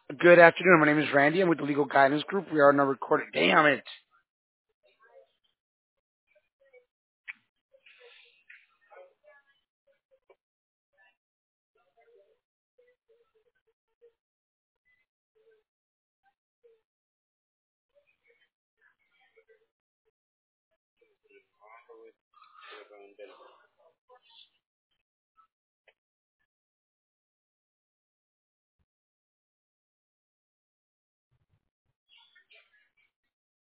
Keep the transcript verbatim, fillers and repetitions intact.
Good afternoon. My name is Randy. I'm with the Legal Guidance Group. We are on a recording. Damn it.